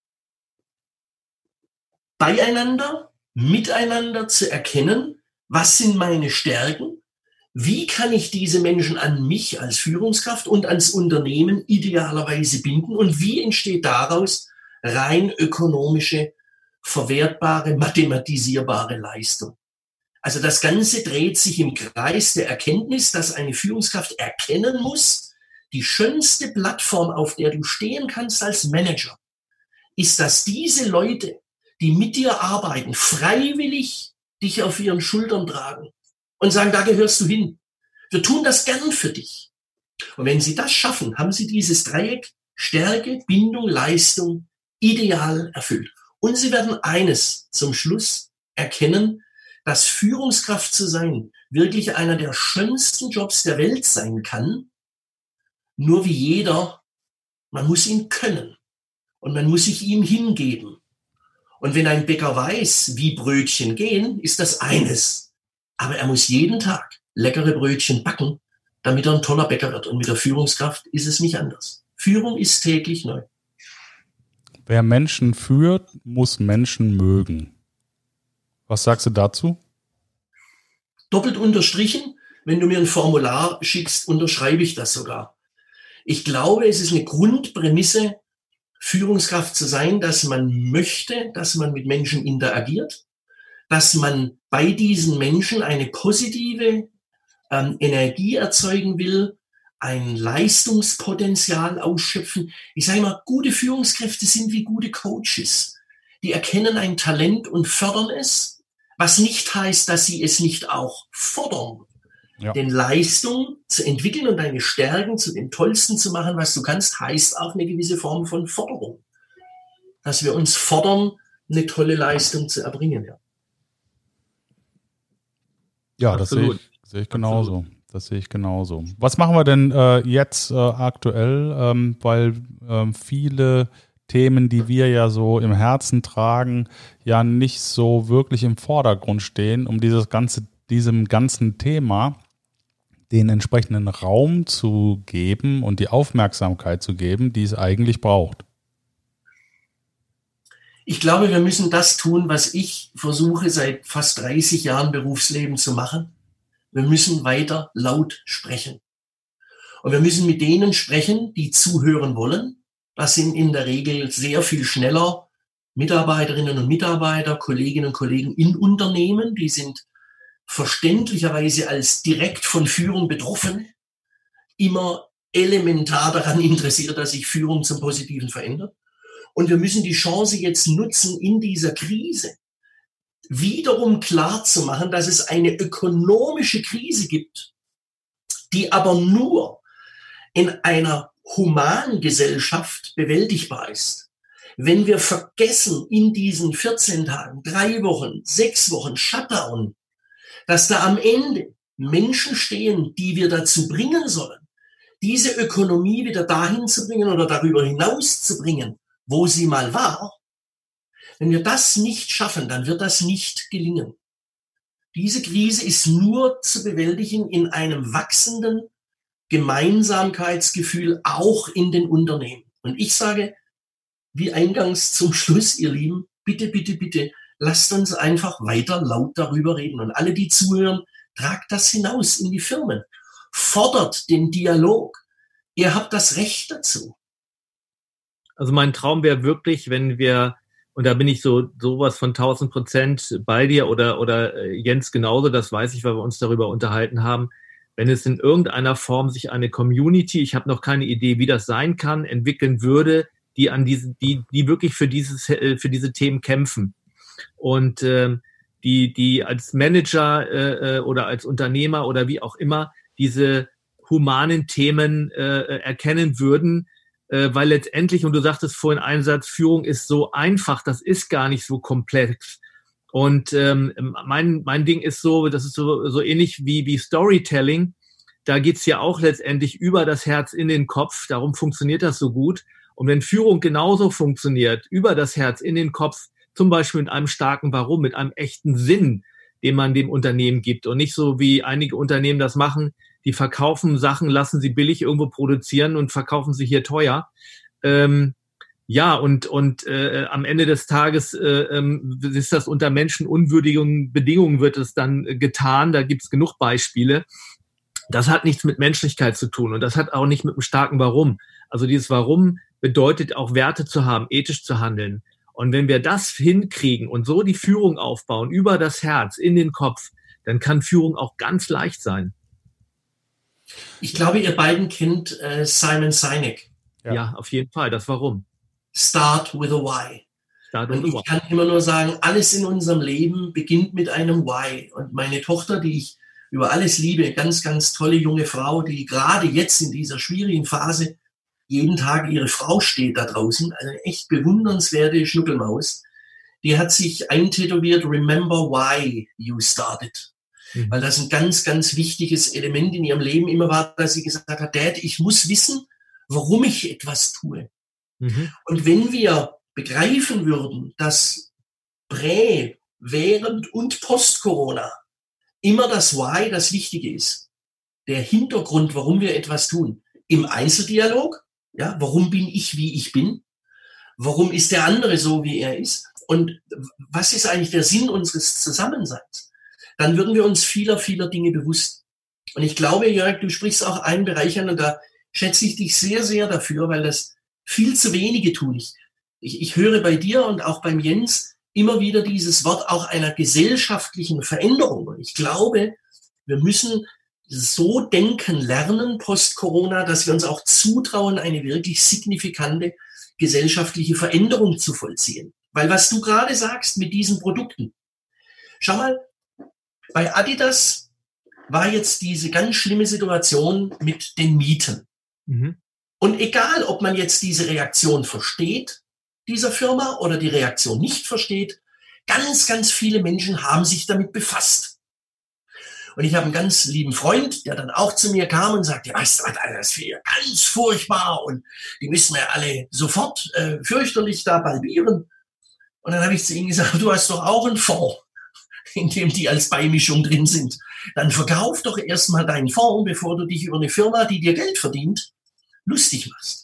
beieinander, miteinander zu erkennen, was sind meine Stärken, wie kann ich diese Menschen an mich als Führungskraft und ans Unternehmen idealerweise binden und wie entsteht daraus rein ökonomische, verwertbare, mathematisierbare Leistung. Also das Ganze dreht sich im Kreis der Erkenntnis, dass eine Führungskraft erkennen muss, die schönste Plattform, auf der du stehen kannst als Manager, ist, dass diese Leute, die mit dir arbeiten, freiwillig dich auf ihren Schultern tragen und sagen, da gehörst du hin. Wir tun das gern für dich. Und wenn sie das schaffen, haben sie dieses Dreieck Stärke, Bindung, Leistung ideal erfüllt. Und sie werden eines zum Schluss erkennen, dass Führungskraft zu sein wirklich einer der schönsten Jobs der Welt sein kann. Nur wie jeder, man muss ihn können und man muss sich ihm hingeben. Und wenn ein Bäcker weiß, wie Brötchen gehen, ist das eines. Aber er muss jeden Tag leckere Brötchen backen, damit er ein toller Bäcker wird. Und mit der Führungskraft ist es nicht anders. Führung ist täglich neu. Wer Menschen führt, muss Menschen mögen. Was sagst du dazu? Doppelt unterstrichen, wenn du mir ein Formular schickst, unterschreibe ich das sogar. Ich glaube, es ist eine Grundprämisse, Führungskraft zu sein, dass man möchte, dass man mit Menschen interagiert, dass man bei diesen Menschen eine positive ähm, Energie erzeugen will, ein Leistungspotenzial ausschöpfen. Ich sage mal, gute Führungskräfte sind wie gute Coaches. Die erkennen ein Talent und fördern es, was nicht heißt, dass sie es nicht auch fordern. Ja. Denn Leistung zu entwickeln und deine Stärken zu dem Tollsten zu machen, was du kannst, heißt auch eine gewisse Form von Forderung. Dass wir uns fordern, eine tolle Leistung zu erbringen. Ja, ja das sehe ich, sehe ich genauso. Absolut. Das sehe ich genauso. Was machen wir denn äh, jetzt äh, aktuell? Ähm, weil ähm, viele Themen, die wir ja so im Herzen tragen, ja nicht so wirklich im Vordergrund stehen, um dieses ganze, diesem ganzen Thema den entsprechenden Raum zu geben und die Aufmerksamkeit zu geben, die es eigentlich braucht. Ich glaube, wir müssen das tun, was ich versuche seit fast dreißig Jahren Berufsleben zu machen. Wir müssen weiter laut sprechen. Und wir müssen mit denen sprechen, die zuhören wollen. Das sind in der Regel sehr viel schneller Mitarbeiterinnen und Mitarbeiter, Kolleginnen und Kollegen in Unternehmen. Die sind verständlicherweise als direkt von Führung betroffen, immer elementar daran interessiert, dass sich Führung zum Positiven verändert. Und wir müssen die Chance jetzt nutzen, in dieser Krise wiederum klar zu machen, dass es eine ökonomische Krise gibt, die aber nur in einer humanen Gesellschaft bewältigbar ist. Wenn wir vergessen, in diesen vierzehn Tagen, drei Wochen, sechs Wochen Shutdown, dass da am Ende Menschen stehen, die wir dazu bringen sollen, diese Ökonomie wieder dahin zu bringen oder darüber hinaus zu bringen, wo sie mal war, wenn wir das nicht schaffen, dann wird das nicht gelingen. Diese Krise ist nur zu bewältigen in einem wachsenden Gemeinsamkeitsgefühl, auch in den Unternehmen. Und ich sage, wie eingangs zum Schluss, ihr Lieben, bitte, bitte, bitte, lasst uns einfach weiter laut darüber reden. Und alle, die zuhören, tragt das hinaus in die Firmen. Fordert den Dialog. Ihr habt das Recht dazu. Also mein Traum wäre wirklich, wenn wir, und da bin ich so sowas von tausend Prozent bei dir oder, oder Jens genauso, das weiß ich, weil wir uns darüber unterhalten haben, wenn es in irgendeiner Form sich eine Community, ich habe noch keine Idee, wie das sein kann, entwickeln würde, die an diesen, die, die wirklich für dieses, für diese Themen kämpfen. Und ähm, die, die als Manager äh, oder als Unternehmer oder wie auch immer diese humanen Themen äh, erkennen würden, äh, weil letztendlich, und du sagtest vorhin einen Satz, Führung ist so einfach, das ist gar nicht so komplex. Und ähm, mein, mein Ding ist so, das ist so, so ähnlich wie, wie Storytelling. Da geht's ja auch letztendlich über das Herz in den Kopf. Darum funktioniert das so gut. Und wenn Führung genauso funktioniert, über das Herz in den Kopf, zum Beispiel mit einem starken Warum, mit einem echten Sinn, den man dem Unternehmen gibt und nicht so wie einige Unternehmen das machen, die verkaufen Sachen, lassen sie billig irgendwo produzieren und verkaufen sie hier teuer. Ähm, ja, und und äh, am Ende des Tages äh, ähm, ist das unter menschenunwürdigen Bedingungen wird es dann äh, getan. Da gibt's genug Beispiele. Das hat nichts mit Menschlichkeit zu tun und das hat auch nicht mit einem starken Warum. Also dieses Warum bedeutet auch Werte zu haben, ethisch zu handeln. Und wenn wir das hinkriegen und so die Führung aufbauen, über das Herz, in den Kopf, dann kann Führung auch ganz leicht sein. Ich glaube, ihr beiden kennt äh, Simon Sinek. Ja. ja, auf jeden Fall. Das Warum. Start with a why. Start with und a ich why. kann immer nur sagen, alles in unserem Leben beginnt mit einem Why. Und meine Tochter, die ich über alles liebe, ganz, ganz tolle junge Frau, die gerade jetzt in dieser schwierigen Phase jeden Tag ihre Frau steht da draußen, eine echt bewundernswerte Schnuckelmaus, die hat sich eintätowiert, remember why you started. Mhm. Weil das ein ganz, ganz wichtiges Element in ihrem Leben immer war, dass sie gesagt hat, Dad, ich muss wissen, warum ich etwas tue. Mhm. Und wenn wir begreifen würden, dass prä, während und post-Corona immer das Why das Wichtige ist, der Hintergrund, warum wir etwas tun, im Einzeldialog, ja, warum bin ich, wie ich bin? Warum ist der andere so, wie er ist? Und was ist eigentlich der Sinn unseres Zusammenseins? Dann würden wir uns vieler, vieler Dinge bewusst. Und ich glaube, Jörg, du sprichst auch einen Bereich an und da schätze ich dich sehr, sehr dafür, weil das viel zu wenige tun. Ich, ich, ich höre bei dir und auch beim Jens immer wieder dieses Wort auch einer gesellschaftlichen Veränderung. Und ich glaube, wir müssen so denken lernen post-Corona, dass wir uns auch zutrauen, eine wirklich signifikante gesellschaftliche Veränderung zu vollziehen. Weil was du gerade sagst mit diesen Produkten, schau mal, bei Adidas war jetzt diese ganz schlimme Situation mit den Mieten. Mhm. Und egal, ob man jetzt diese Reaktion versteht, dieser Firma, oder die Reaktion nicht versteht, ganz, ganz viele Menschen haben sich damit befasst. Und ich habe einen ganz lieben Freund, der dann auch zu mir kam und sagte, weißt du was, das ist für ganz furchtbar und die müssen wir alle sofort äh, fürchterlich da balbieren. Und dann habe ich zu ihm gesagt, du hast doch auch einen Fonds, in dem die als Beimischung drin sind. Dann verkauf doch erstmal deinen Fonds, bevor du dich über eine Firma, die dir Geld verdient, lustig machst.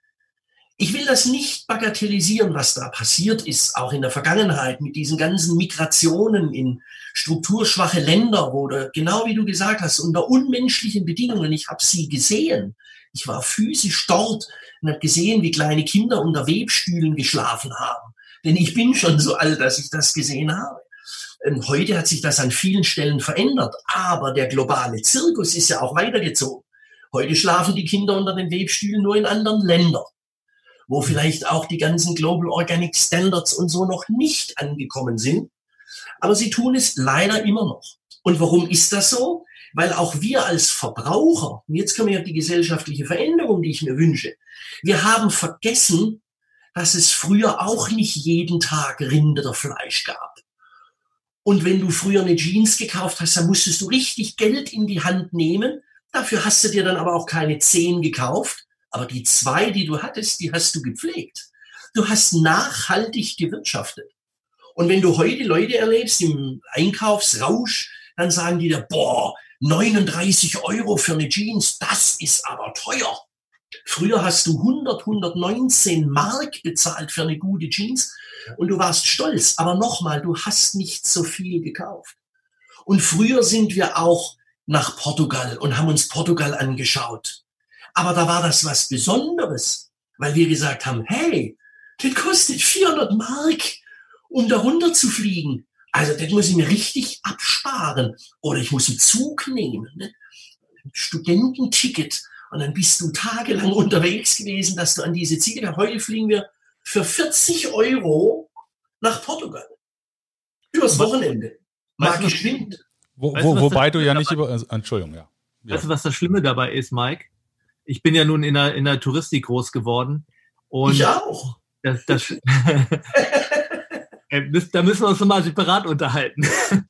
Ich will das nicht bagatellisieren, was da passiert ist, auch in der Vergangenheit mit diesen ganzen Migrationen in strukturschwache Länder, wo du, genau wie du gesagt hast, unter unmenschlichen Bedingungen, ich habe sie gesehen. Ich war physisch dort und habe gesehen, wie kleine Kinder unter Webstühlen geschlafen haben. Denn ich bin schon so alt, dass ich das gesehen habe. Und heute hat sich das an vielen Stellen verändert, aber der globale Zirkus ist ja auch weitergezogen. Heute schlafen die Kinder unter den Webstühlen nur in anderen Ländern, wo vielleicht auch die ganzen Global Organic Standards und so noch nicht angekommen sind. Aber sie tun es leider immer noch. Und warum ist das so? Weil auch wir als Verbraucher, und jetzt kommen wir auf die gesellschaftliche Veränderung, die ich mir wünsche, wir haben vergessen, dass es früher auch nicht jeden Tag Rinderfleisch gab. Und wenn du früher eine Jeans gekauft hast, dann musstest du richtig Geld in die Hand nehmen. Dafür hast du dir dann aber auch keine zehn gekauft. Aber die zwei, die du hattest, die hast du gepflegt. du hast nachhaltig gewirtschaftet. Und wenn du heute Leute erlebst im Einkaufsrausch, dann sagen die dir, boah, neununddreißig Euro für eine Jeans, das ist aber teuer. Früher hast du hundert, hundertneunzehn Mark bezahlt für eine gute Jeans und du warst stolz. Aber nochmal, du hast nicht so viel gekauft. Und früher sind wir auch nach Portugal und haben uns Portugal angeschaut. Aber da war das was Besonderes, weil wir gesagt haben, hey, das kostet vierhundert Mark, um da runter zu fliegen. Also das muss ich mir richtig absparen. Oder ich muss einen Zug nehmen, ne? Ein Studententicket. Und dann bist du tagelang unterwegs gewesen, dass du an diese Ziele kommst. Heute fliegen wir für vierzig Euro nach Portugal. Übers Wochenende. Mal geschwind. Wo, wo, wobei du ja nicht über... Also, Entschuldigung, ja. ja. Weißt du, was das Schlimme dabei ist, Mike? Ich bin ja nun in der, in der Touristik groß geworden. Und ich auch. Das, das, da müssen wir uns nochmal separat unterhalten.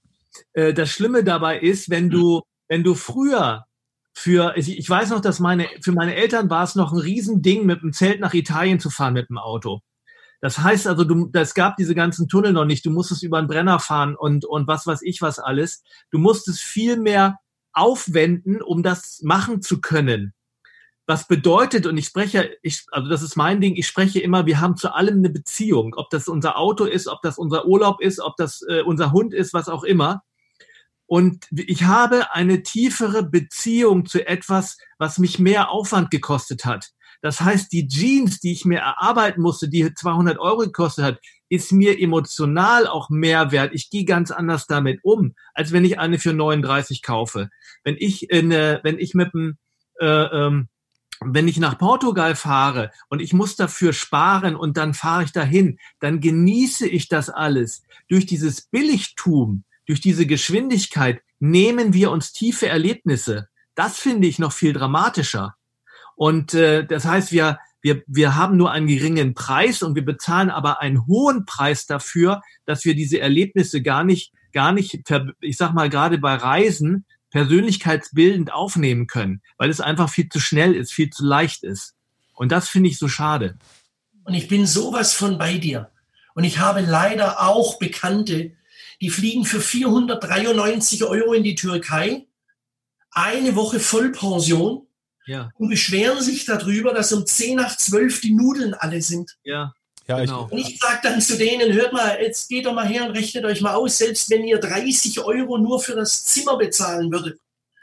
Das Schlimme dabei ist, wenn du, wenn du früher für, ich weiß noch, dass meine, für meine Eltern war es noch ein Riesending, mit dem Zelt nach Italien zu fahren mit dem Auto. Das heißt also, du, es gab diese ganzen Tunnel noch nicht. Du musstest über einen Brenner fahren und, und was weiß ich was alles. Du musstest viel mehr aufwenden, um das machen zu können. Was bedeutet, und ich spreche, ich, also das ist mein Ding, ich spreche immer, wir haben zu allem eine Beziehung. Ob das unser Auto ist, ob das unser Urlaub ist, ob das äh, unser Hund ist, was auch immer. Und ich habe eine tiefere Beziehung zu etwas, was mich mehr Aufwand gekostet hat. Das heißt, die Jeans, die ich mir erarbeiten musste, die zweihundert Euro gekostet hat, ist mir emotional auch mehr wert. Ich gehe ganz anders damit um, als wenn ich eine für neununddreißig kaufe. Wenn ich in, äh, wenn ich mit dem äh, ähm, wenn ich nach Portugal fahre und ich muss dafür sparen und dann fahre ich dahin, dann genieße ich das alles. Durch dieses Billigtum, durch diese Geschwindigkeit nehmen wir uns tiefe Erlebnisse. Das finde ich noch viel dramatischer. Und äh, das heißt, wir, wir, wir haben nur einen geringen Preis und wir bezahlen aber einen hohen Preis dafür, dass wir diese Erlebnisse gar nicht, gar nicht, ich sag mal, gerade bei Reisen, persönlichkeitsbildend aufnehmen können, weil es einfach viel zu schnell ist, viel zu leicht ist. Und das finde ich so schade. Und ich bin sowas von bei dir. Und ich habe leider auch Bekannte, die fliegen für vierhundertdreiundneunzig Euro in die Türkei, eine Woche Vollpension, ja, und beschweren sich darüber, dass um zehn nach zwölf die Nudeln alle sind. Ja. Ja, genau. ich, und ich sage dann zu denen, hört mal, jetzt geht doch mal her und rechnet euch mal aus, selbst wenn ihr dreißig Euro nur für das Zimmer bezahlen würdet,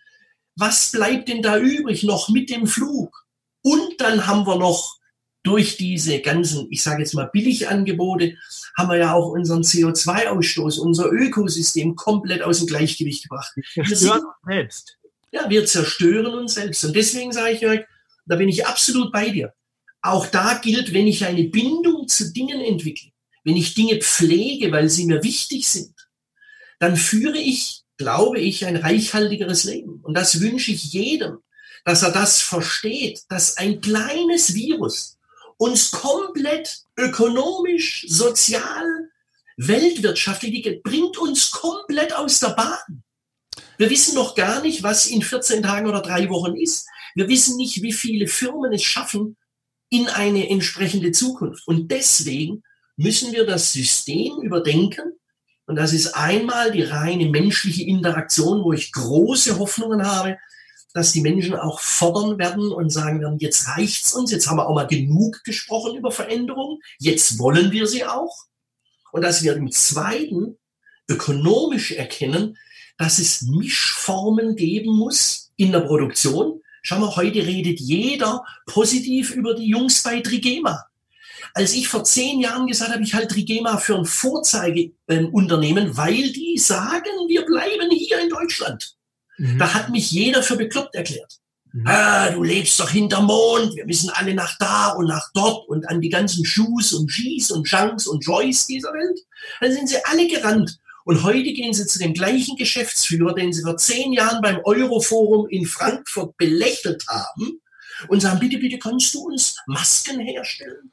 was bleibt denn da übrig noch mit dem Flug? Und dann haben wir noch durch diese ganzen, ich sage jetzt mal Billigangebote, haben wir ja auch unseren C O zwei Ausstoß, unser Ökosystem komplett aus dem Gleichgewicht gebracht. Wir zerstören uns selbst. Ja, wir zerstören uns selbst. Und deswegen sage ich, Jörg, da bin ich absolut bei dir. Auch da gilt, wenn ich eine Bindung zu Dingen entwickle, wenn ich Dinge pflege, weil sie mir wichtig sind, dann führe ich, glaube ich, ein reichhaltigeres Leben. Und das wünsche ich jedem, dass er das versteht, dass ein kleines Virus uns komplett ökonomisch, sozial, weltwirtschaftlich, bringt uns komplett aus der Bahn. Wir wissen noch gar nicht, was in vierzehn Tagen oder drei Wochen ist. Wir wissen nicht, wie viele Firmen es schaffen, in eine entsprechende Zukunft. Und deswegen müssen wir das System überdenken. Und das ist einmal die reine menschliche Interaktion, wo ich große Hoffnungen habe, dass die Menschen auch fordern werden und sagen werden, jetzt reicht's uns, jetzt haben wir auch mal genug gesprochen über Veränderung, jetzt wollen wir sie auch. Und dass wir im Zweiten ökonomisch erkennen, dass es Mischformen geben muss in der Produktion. Schau mal, heute redet jeder positiv über die Jungs bei Trigema. Als ich vor zehn Jahren gesagt habe, ich halte Trigema für ein Vorzeigeunternehmen, weil die sagen, wir bleiben hier in Deutschland. Mhm. Da hat mich jeder für bekloppt erklärt. Mhm. Ah, du lebst doch hinterm Mond, wir müssen alle nach da und nach dort und an die ganzen Shoes und G's und Junks und Joys dieser Welt. Dann sind sie alle gerannt. Und heute gehen sie zu dem gleichen Geschäftsführer, den sie vor zehn Jahren beim Euroforum in Frankfurt belächelt haben und sagen, bitte, bitte, kannst du uns Masken herstellen?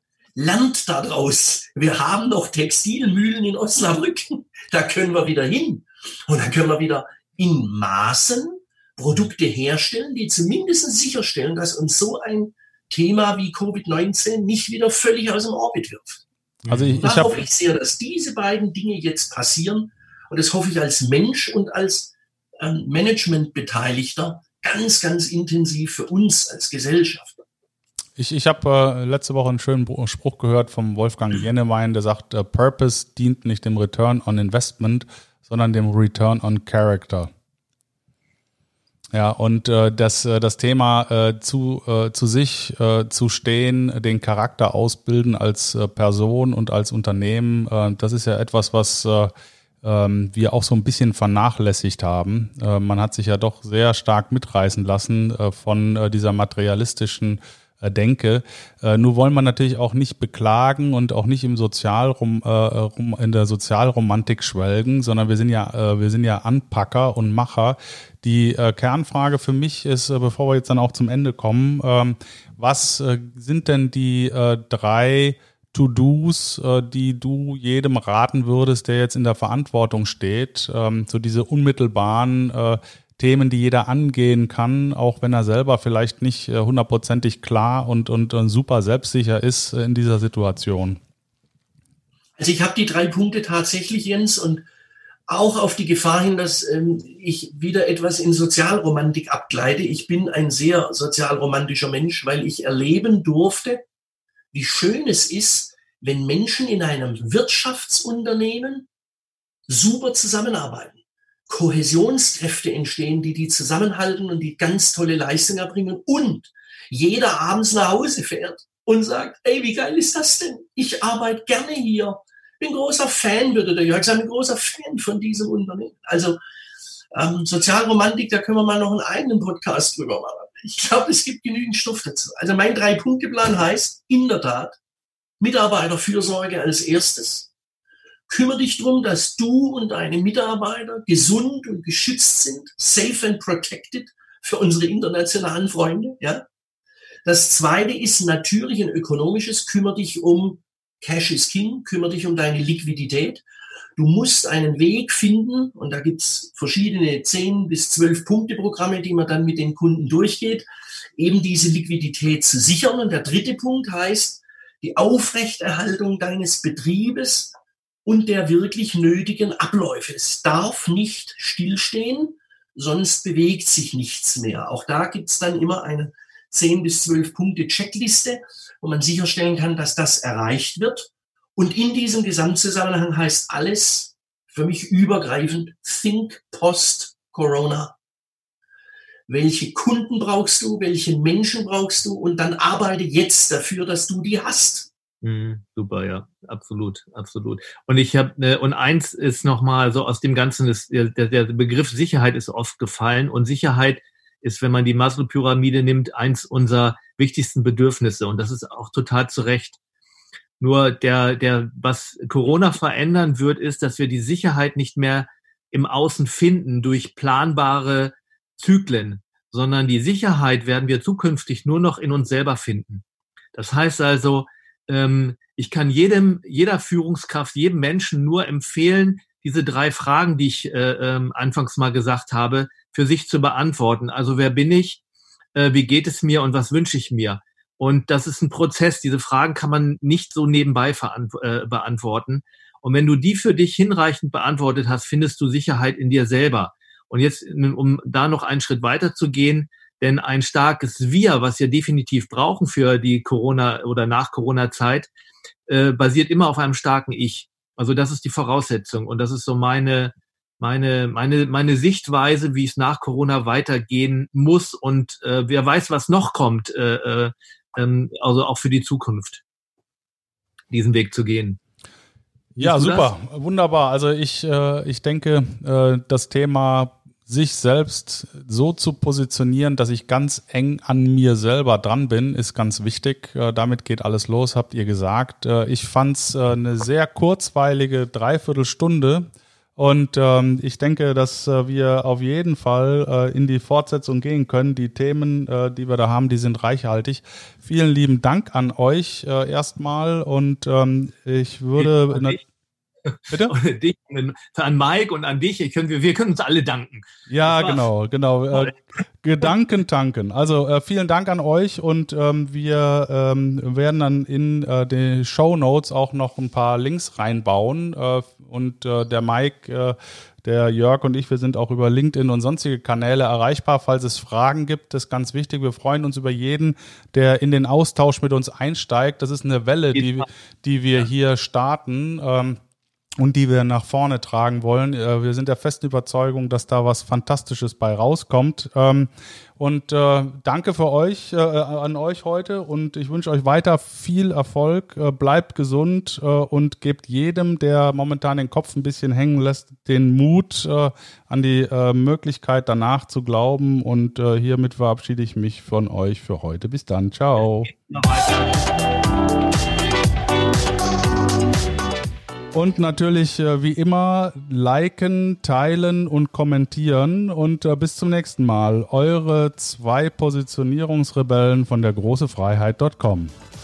Lernt daraus. Wir haben noch Textilmühlen in Osnabrück. Da können wir wieder hin. Und dann können wir wieder in Maßen Produkte herstellen, die zumindest sicherstellen, dass uns so ein Thema wie Covid neunzehn nicht wieder völlig aus dem Orbit wirft. Also ich, und da ich hab, hoffe ich sehr, dass diese beiden Dinge jetzt passieren. Und das hoffe ich als Mensch und als ähm, Management-Beteiligter ganz, ganz intensiv für uns als Gesellschaft. Ich, ich habe äh, letzte Woche einen schönen Spruch gehört vom Wolfgang Jennewein, der sagt, äh, Purpose dient nicht dem Return on Investment, sondern dem Return on Character. Ja, und äh, das, äh, das Thema äh, zu, äh, zu sich äh, zu stehen, den Charakter ausbilden als äh, Person und als Unternehmen, äh, das ist ja etwas, was äh, ähm, wir auch so ein bisschen vernachlässigt haben. Äh, man hat sich ja doch sehr stark mitreißen lassen äh, von äh, dieser materialistischen äh, Denke. Äh, nur wollen wir natürlich auch nicht beklagen und auch nicht im Sozialrom, äh, rum, in der Sozialromantik schwelgen, sondern wir sind ja, äh, wir sind ja Anpacker und Macher. Die äh, Kernfrage für mich ist, äh, bevor wir jetzt dann auch zum Ende kommen, ähm, was äh, sind denn die äh, drei To-Dos, äh, die du jedem raten würdest, der jetzt in der Verantwortung steht, ähm, so diese unmittelbaren äh, Themen, die jeder angehen kann, auch wenn er selber vielleicht nicht äh, hundertprozentig klar und, und, und super selbstsicher ist äh, in dieser Situation? Also ich habe die drei Punkte tatsächlich, Jens, und auch auf die Gefahr hin, dass ähm, ich wieder etwas in Sozialromantik abgleite. Ich bin ein sehr sozialromantischer Mensch, weil ich erleben durfte, wie schön es ist, wenn Menschen in einem Wirtschaftsunternehmen super zusammenarbeiten. Kohäsionskräfte entstehen, die die zusammenhalten und die ganz tolle Leistungen erbringen und jeder abends nach Hause fährt und sagt, ey, wie geil ist das denn? Ich arbeite gerne hier. Bin großer Fan, würde der Jörg sagen, ein großer Fan von diesem Unternehmen. Also ähm, Sozialromantik, da können wir mal noch einen eigenen Podcast drüber machen. Ich glaube, es gibt genügend Stoff dazu. Also mein Drei-Punkte-Plan heißt, in der Tat, Mitarbeiterfürsorge als erstes. Kümmere dich darum, dass du und deine Mitarbeiter gesund und geschützt sind, safe and protected für unsere internationalen Freunde. Ja. Das Zweite ist natürlich ein ökonomisches, kümmere dich um Cash is King, kümmere dich um deine Liquidität. Du musst einen Weg finden, und da gibt's verschiedene zehn bis zwölf Punkte Programme, die man dann mit den Kunden durchgeht, eben diese Liquidität zu sichern. Und der dritte Punkt heißt, die Aufrechterhaltung deines Betriebes und der wirklich nötigen Abläufe. Es darf nicht stillstehen, sonst bewegt sich nichts mehr. Auch da gibt's dann immer eine zehn bis zwölf Punkte Checkliste, wo man sicherstellen kann, dass das erreicht wird. Und in diesem Gesamtzusammenhang heißt alles für mich übergreifend, think post-Corona. Welche Kunden brauchst du, welche Menschen brauchst du und dann arbeite jetzt dafür, dass du die hast. Mhm, super, ja, absolut, absolut. Und ich habe ne, und eins ist nochmal so aus dem Ganzen, ist, der, der Begriff Sicherheit ist oft gefallen und Sicherheit ist, wenn man die Maslow-Pyramide nimmt, eins unserer wichtigsten Bedürfnisse und das ist auch total zu Recht. Nur der, der, was Corona verändern wird, ist, dass wir die Sicherheit nicht mehr im Außen finden durch planbare Zyklen, sondern die Sicherheit werden wir zukünftig nur noch in uns selber finden. Das heißt also, ähm, ich kann jedem, jeder Führungskraft, jedem Menschen nur empfehlen, diese drei Fragen, die ich äh, ähm, anfangs mal gesagt habe, für sich zu beantworten. Also wer bin ich, äh, wie geht es mir und was wünsche ich mir? Und das ist ein Prozess. Diese Fragen kann man nicht so nebenbei verant- äh, beantworten. Und wenn du die für dich hinreichend beantwortet hast, findest du Sicherheit in dir selber. Und jetzt, um da noch einen Schritt weiter zu gehen, denn ein starkes Wir, was wir definitiv brauchen für die Corona- oder Nach-Corona-Zeit, äh, basiert immer auf einem starken Ich. Also das ist die Voraussetzung. Und das ist so meine, meine, meine, meine Sichtweise, wie es nach Corona weitergehen muss. Und äh, wer weiß, was noch kommt, äh, äh, also auch für die Zukunft, diesen Weg zu gehen. Ja, super, das? Wunderbar. Also ich, äh, ich denke, äh, das Thema sich selbst so zu positionieren, dass ich ganz eng an mir selber dran bin, ist ganz wichtig. Äh, damit geht alles los, habt ihr gesagt. Äh, ich fand's äh, eine sehr kurzweilige Dreiviertelstunde. Und ähm, ich denke, dass äh, wir auf jeden Fall äh, in die Fortsetzung gehen können. Die Themen, äh, die wir da haben, die sind reichhaltig. Vielen lieben Dank an euch äh, erstmal. Und ähm, ich würde... Bitte? Und dich, an Mike und an dich. Ich können, wir, wir können uns alle danken. Ja, genau, genau. Äh, Gedanken tanken. Also äh, vielen Dank an euch und ähm, wir ähm, werden dann in äh, die Shownotes auch noch ein paar Links reinbauen äh, und äh, der Mike, äh, der Jörg und ich, wir sind auch über LinkedIn und sonstige Kanäle erreichbar, falls es Fragen gibt. Das ist ganz wichtig. Wir freuen uns über jeden, der in den Austausch mit uns einsteigt. Das ist eine Welle, die, die wir hier starten. Ähm, und die wir nach vorne tragen wollen. Wir sind der festen Überzeugung, dass da was Fantastisches bei rauskommt. Und äh, danke für euch, äh, an euch heute und ich wünsche euch weiter viel Erfolg. Äh, bleibt gesund äh, und gebt jedem, der momentan den Kopf ein bisschen hängen lässt, den Mut äh, an die äh, Möglichkeit danach zu glauben. Und äh, hiermit verabschiede ich mich von euch für heute. Bis dann. Ciao. Und natürlich, äh, wie immer, liken, teilen und kommentieren. Und äh, bis zum nächsten Mal. Eure zwei Positionierungsrebellen von der große Freiheit Punkt com.